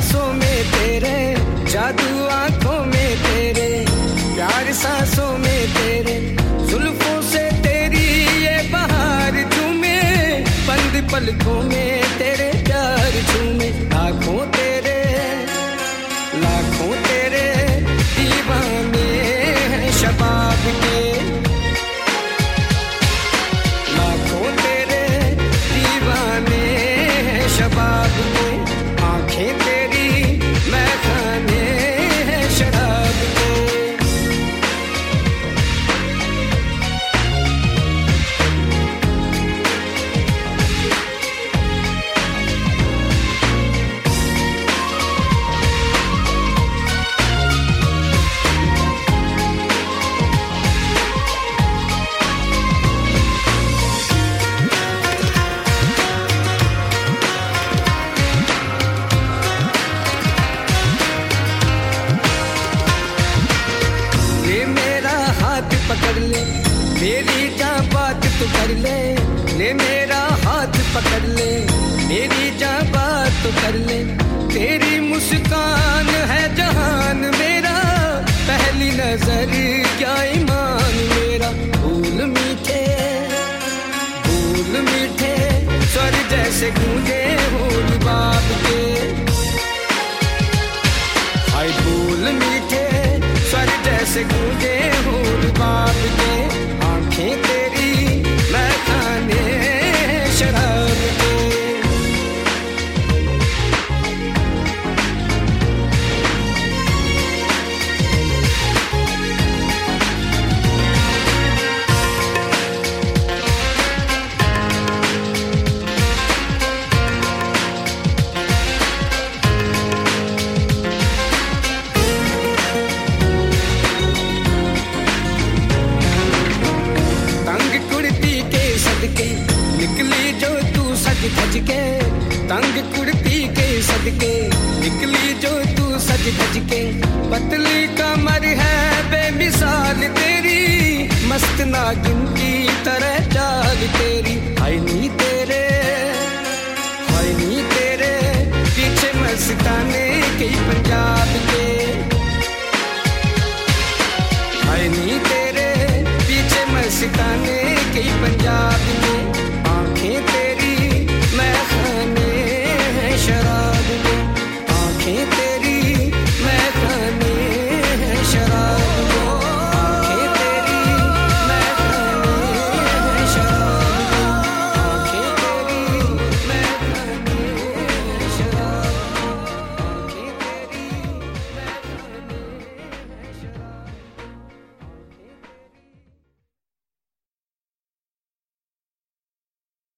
सांसों में तेरे, जादू आंखों में तेरे, प्यार सांसों में तेरे, जुल्फों से तेरी ये बहार झूमे, बंद पलकों में तेरे प्यार झूमे। लाखों तेरे दीवाने हैं शबाब के, लाखों तेरे दीवाने हैं शबाब के, आंखें तेरी मैखाने हैं शराब के। पकड़ ले मेरी जान बात तो कर ले, ले मेरा हाथ पकड़ ले मेरी जान बात तो कर ले। तेरी मुस्कान है जहान मेरा, पहली नजर क्या ईमान मेरा। फूल मीठे स्वर जैसे गूंजे फूल बाप के, हाय फूल मीठे स्वर जैसे गूंजे फूल बाप के, आंखें तेरी मैखाने शराब के। निकली जो तू सज धज के, तंग कुर्ती के सदके निकली जो तू सज धज के। पतली कमर है बेमिसाल तेरी, मस्त नागिन की तरह चाल तेरी। हाय नी तेरे पीछे मस्ताने के पंजाब के, हाय नी तेरे पीछे मस्ताने के पंजाब के।